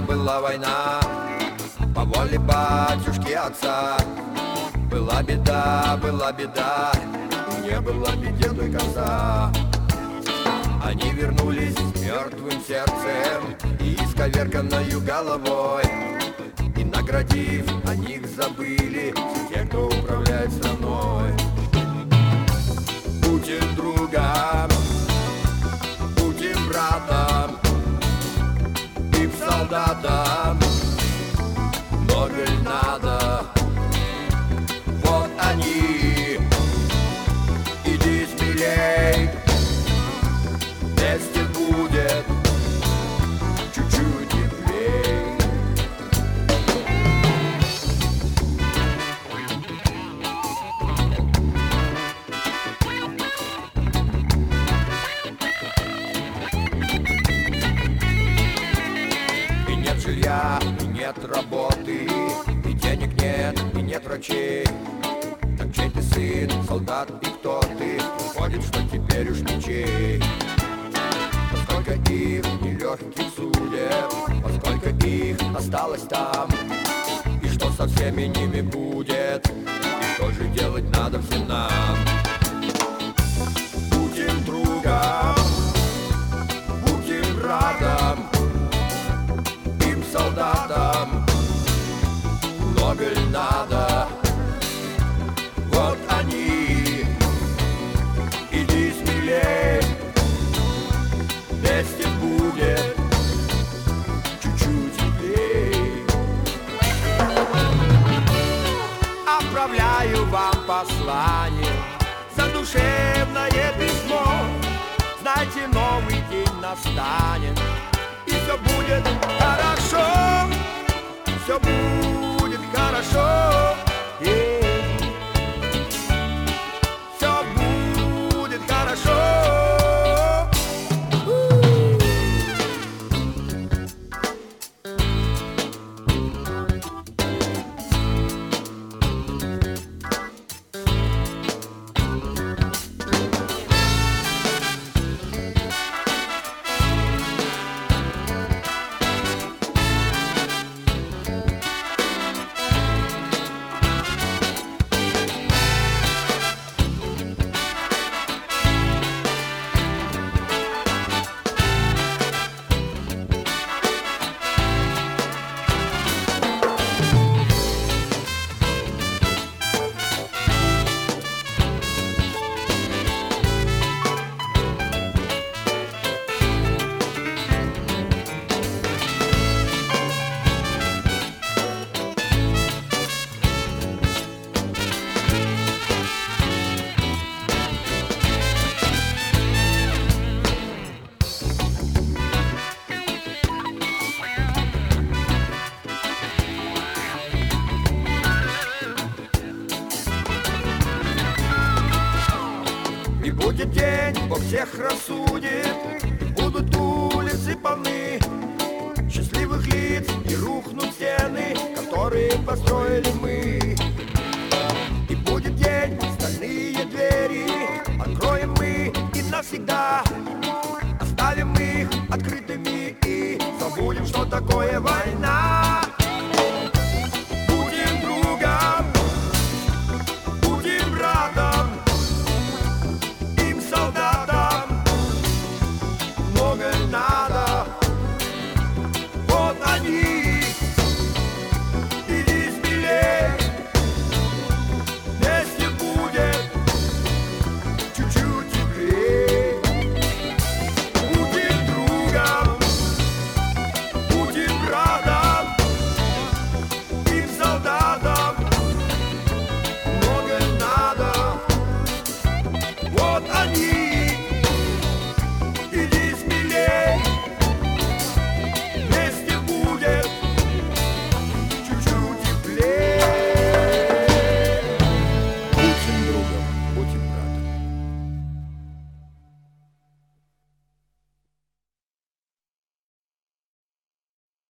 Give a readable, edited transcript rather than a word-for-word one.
была война по воле батюшки отца. Была беда, не было беде до конца. Они вернулись с мертвым сердцем и исковерканною головой, и наградив, о них забыли все те, кто управляет страной. Будем другом, будем братом и солдатом. Много ли надо? Вот они, иди смелей, вместе будет чуть-чуть теплей. И нет жилья, и нет работы, и денег нет, и нет врачей. Так чей ты сын, солдат, и кто ты? Выходит, что теперь уж ничей. Поскольку их нелегких судеб, поскольку их осталось там, и что со всеми ними будет, и что же делать надо всем нам? Будем другом, будем братом, им солдатам. Много ли надо? Вот они, иди смелей, вместе будет чуть-чуть теплей. Отправляю вам послание, задушевное письмо. Знайте, новый день настанет, и все будет хорошо, все будет хорошо. Все будет хорошо. И будет день, Бог всех рассудит, будут улицы полны счастливых лиц, и рухнут стены, которые построили мы. И будет день, стальные двери откроем мы, и навсегда оставим их открытыми, и забудем, что такое война.